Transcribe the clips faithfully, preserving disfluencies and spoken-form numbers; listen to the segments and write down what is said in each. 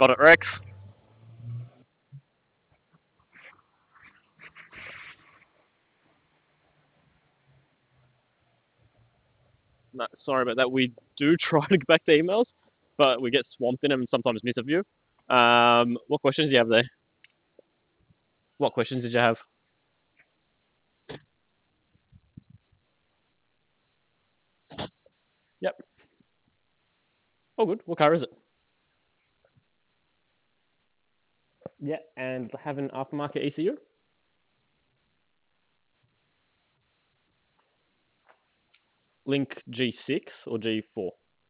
Got it, Rex. No, sorry about that. We do try to get back to emails, but we get swamped in them and sometimes miss a few. Um, what questions do you have there? What questions did you have? Yep. Oh, good. What car is it? Yeah, and have an aftermarket E C U? Link G six or G four?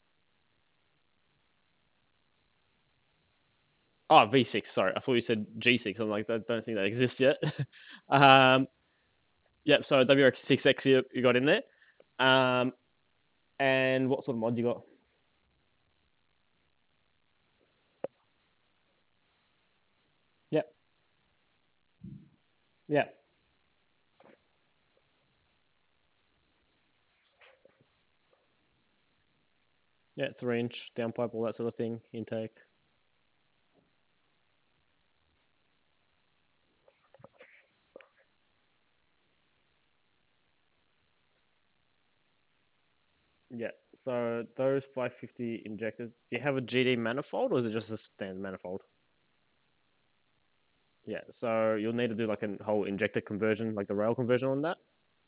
Oh, V six. Sorry, I thought you said G six. I'm like, I don't think that exists yet. um, yep. So W X six X you, you got in there. Um, and what sort of mod you got? Yep. Yep. Yeah, three inch downpipe, all that sort of thing, intake. Yeah. So those five fifty injectors, do you have a G D manifold or is it just a standard manifold? Yeah. So you'll need to do like a whole injector conversion, like the rail conversion on that.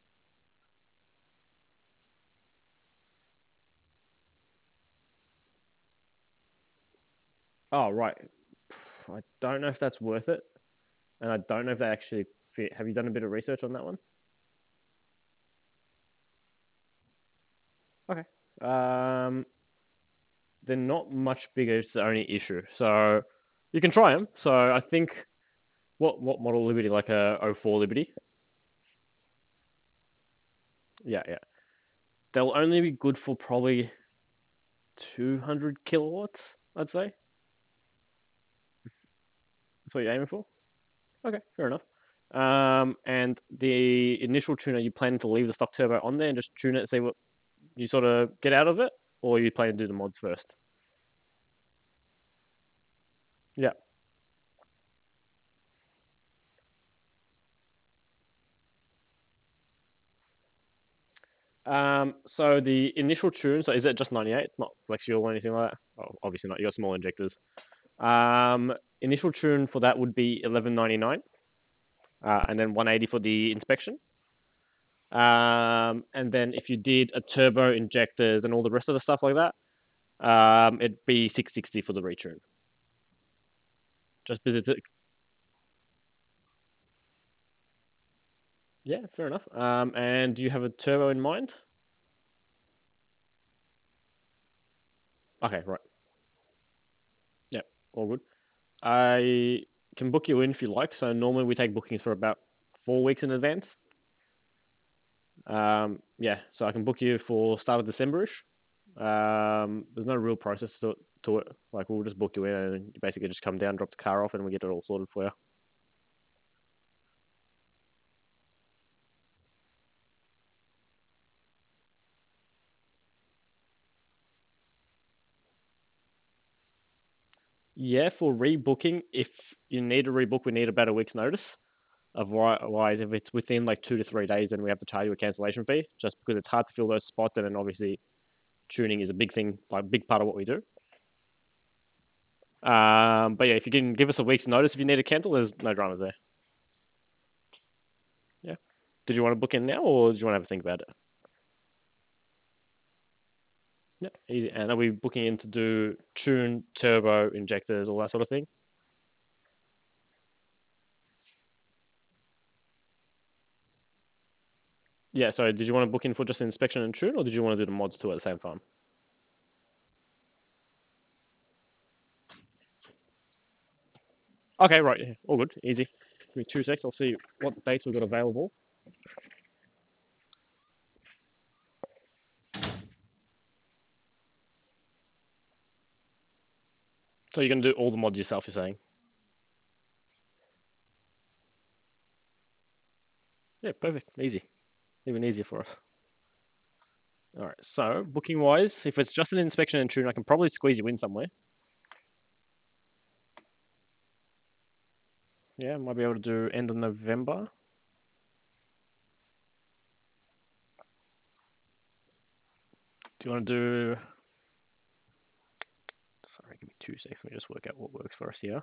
Oh, right. I don't know if that's worth it, and I don't know if they actually fit. Have you done a bit of research on that one? Okay. Um, they're not much bigger. It's the only issue. So you can try them. So I think what what model Liberty? Like a oh 04 Liberty? Yeah, yeah. They'll only be good for probably two hundred kilowatts, I'd say. That's what you're aiming for? Okay, fair enough. Um, and the initial tuner, you plan to leave the stock turbo on there and just tune it and see what you sort of get out of it? Or you plan to do the mods first? Yeah. Um, so the initial tune, so is it just ninety-eight, not flex fuel or anything like that? Oh, obviously not. You got small injectors. Um, initial tune for that would be eleven ninety-nine, uh, and then one eighty for the inspection. Um, and then if you did a turbo injectors and all the rest of the stuff like that, um, it'd be six sixty for the retune. Just because it's, yeah, fair enough. Um, and do you have a turbo in mind? Okay, right. Yeah, all good. I can book you in if you like. So normally we take bookings for about four weeks in advance. Um, yeah, so I can book you for start of Decemberish. Um, there's no real process to, to it. Like we'll just book you in and you basically just come down, drop the car off, and we get it all sorted for you. Yeah, for rebooking, if you need to rebook, we need about a week's notice. Otherwise, if it's within like two to three days, then we have to charge you a cancellation fee, just because it's hard to fill those spots, and then obviously tuning is a big thing, like a big part of what we do. Um, but yeah, if you can give us a week's notice if you need to cancel, there's no dramas there. Yeah. Did you want to book in now, or did you want to have a think about it? Yeah, easy. And are we booking in to do tune, turbo, injectors, all that sort of thing? Yeah. So, did you want to book in for just inspection and tune, or did you want to do the mods too at the same time? Okay, right. Yeah, all good. Easy. Give me two secs. I'll see what dates we've got available. So you're gonna do all the mods yourself, you're saying? Yeah, perfect. Easy. Even easier for us. All right. So booking wise, if it's just an inspection and tune, I can probably squeeze you in somewhere. Yeah, might be able to do end of November. Do you want to do? Sorry, give me two seconds. Let me just work out what works for us here.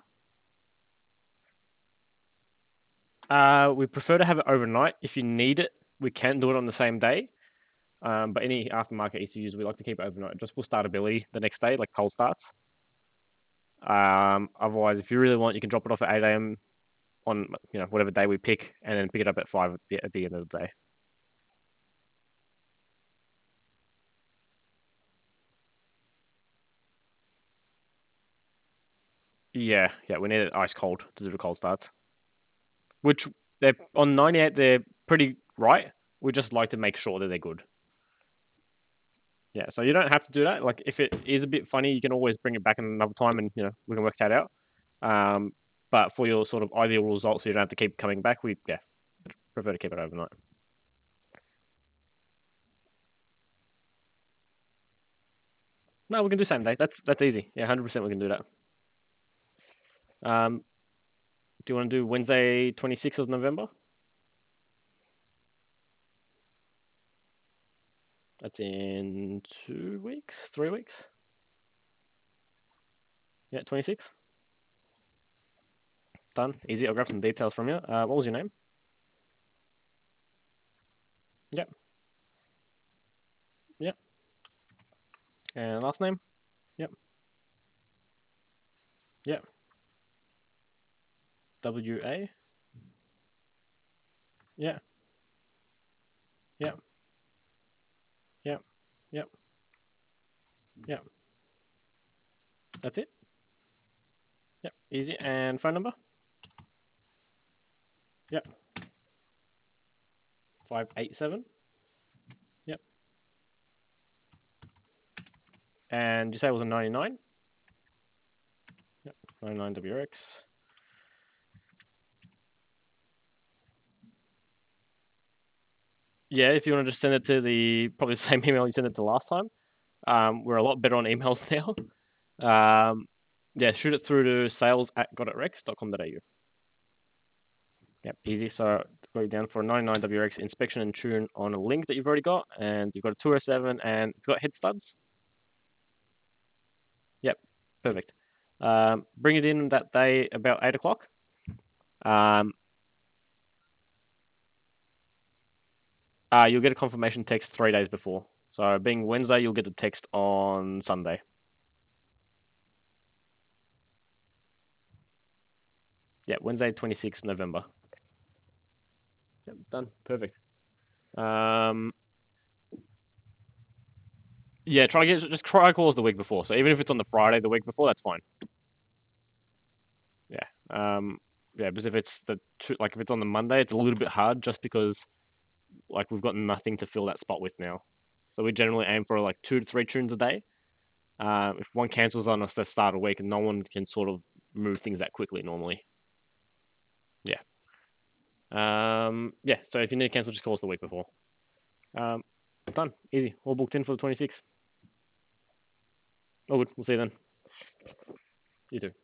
Uh, we prefer to have it overnight. If you need it, we can do it on the same day. Um, but any aftermarket E C Us, we like to keep it overnight, just for startability the next day, like cold starts. Um, otherwise, if you really want, you can drop it off at eight a m on you know whatever day we pick, and then pick it up at five at the, at the end of the day. Yeah, yeah, we need it ice cold to do the cold starts. Which they're on ninety-eight, they're pretty right. We just like to make sure that they're good. Yeah, so you don't have to do that. Like if it is a bit funny, you can always bring it back in another time, and you know we can work that out. Um, but for your sort of ideal results, so you don't have to keep coming back. We yeah prefer to keep it overnight. No, we can do same day. That's that's easy. Yeah, one hundred percent we can do that. Um, do you want to do Wednesday, twenty-sixth of November? That's in two weeks, three weeks. Yeah, twenty-six. Done. Easy. I'll grab some details from you. Uh, what was your name? Yep. Yep. And last name? Yep. Yep. W A. Yeah. Yep. Yep. Yep. Yep. That's it. Yep. Easy. And phone number? Yep. Five eight seven. Yep. And you say it was a ninety-nine? Yep. ninety-nine W X. Yeah, if you want to just send it to the probably the same email you sent it to last time. Um, we're a lot better on emails now. Um, yeah, shoot it through to sales at gotitrex dot com dot a u. Yep, easy. So go down for a ninety-nine W X inspection and tune on a link that you've already got, and you've got a two oh seven, and you've got head studs. Yep, perfect. Um, bring it in that day about eight o'clock. Um, uh, you'll get a confirmation text three days before. So being Wednesday, you'll get the text on Sunday. Yeah, Wednesday, twenty-sixth November. Yep, done. Perfect. Um, yeah, try get just try call us the week before. So even if it's on the Friday the week before, that's fine. Yeah. Um, yeah, because if it's the like if it's on the Monday, it's a little bit hard just because like we've got nothing to fill that spot with now. So we generally aim for like two to three tunes a day. Um, if one cancels on us at the start of the week, and no one can sort of move things that quickly normally. Yeah. Um, yeah. So if you need to cancel, just call us the week before. Um, done. Easy. All booked in for the twenty-sixth. All good. We'll see you then. You too.